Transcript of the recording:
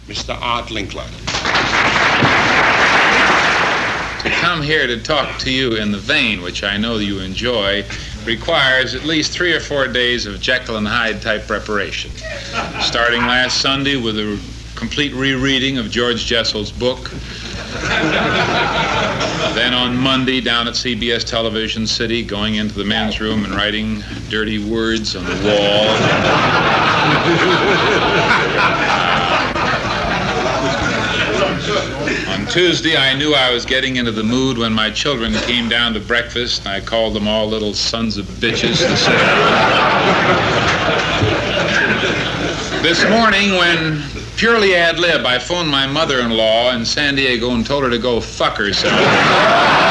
Mr. Art Linkler. To come here to talk to you in the vein which I know you enjoy requires at least 3 or 4 days of Jekyll and Hyde type preparation. Starting last Sunday with a complete rereading of George Jessel's book. Then on Monday down at CBS Television City, going into the men's room and writing dirty words on the wall. On Tuesday, I knew I was getting into the mood when my children came down to breakfast, and I called them all little sons of bitches to sit down. This morning, when purely ad lib, I phoned my mother-in-law in San Diego and told her to go fuck herself.